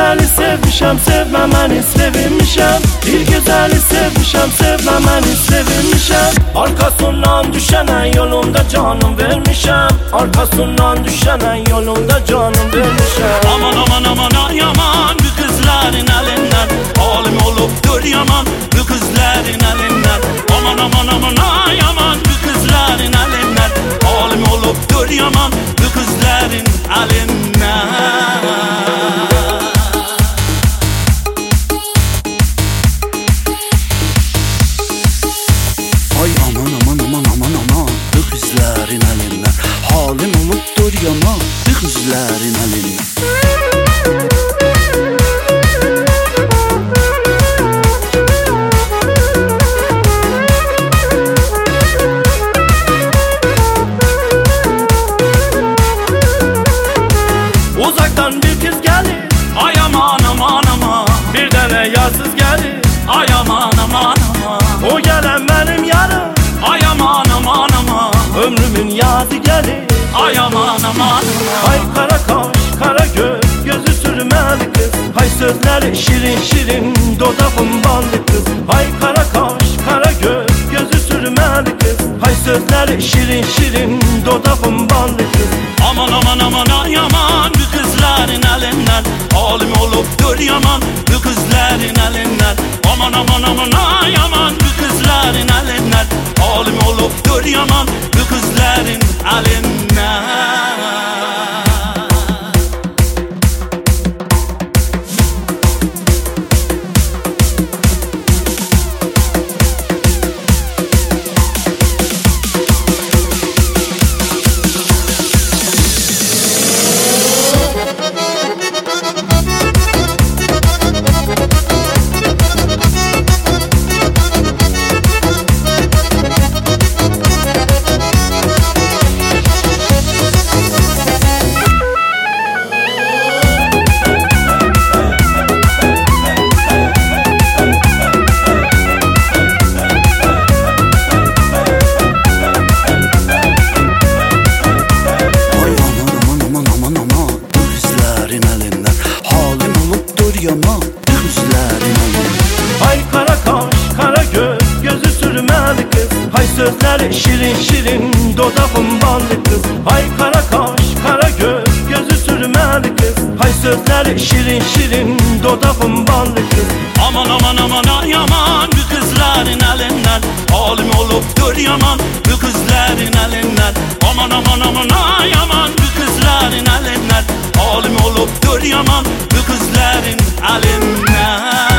güzeli sevmişem, sevmemeni sevinmişem. Bir güzeli sevmişem, sevmemeni sevinmişem. Arkasından düşene yolunda canım vermişem. Arkasından düşene yolunda canım vermişem. Aman aman aman ay aman, bu kızların elinden halim olupdur yaman, bu kızların elinden. Aman aman aman ay aman, bu kızların elinden halim olupdur yaman, bu kızların elinden. Ay aman aman aman aman aman, bu kızların elinden halim olupdur yaman, bu kızların elinden. Uzaktan bir kız gelir, Ay aman aman aman, bir tane yarsız gelir. ay aman aman aman, O gelen benim yarım, ay aman aman aman, ömrümün yazı gelir. ay aman aman aman. Hay kara kaş, kara göz, gözü sürmeli kız. Hay sözleri şirin şirin, dodağın ballı kız. Hay kara kaş, kara göz, gözü sürmeli kız. Hay sözleri şirin şirin, dodağın ballı kız. Aman aman aman ay aman, bu kızların elinden halim olupdur yaman, bu kızların elinden. Aman aman aman ay aman, bu kızların elinden halim olupdur yaman, bu kızların elinden. Yaman, kızların elinden. Hay kara kaş, kara göz, gözü sürmeli kız. Hay sözleri şirin şirin, dodağın ballı kız. Hay kara kaş, kara göz, gözü sürmeli kız. Hay sözleri şirin şirin, dodağın ballı kız. Aman aman aman ay aman, bu kızların elinden halim olupdur yaman, bu kızların elinden. Aman aman aman ay aman, bu kızların elinden halim olupdur yaman, bu kızların elinden.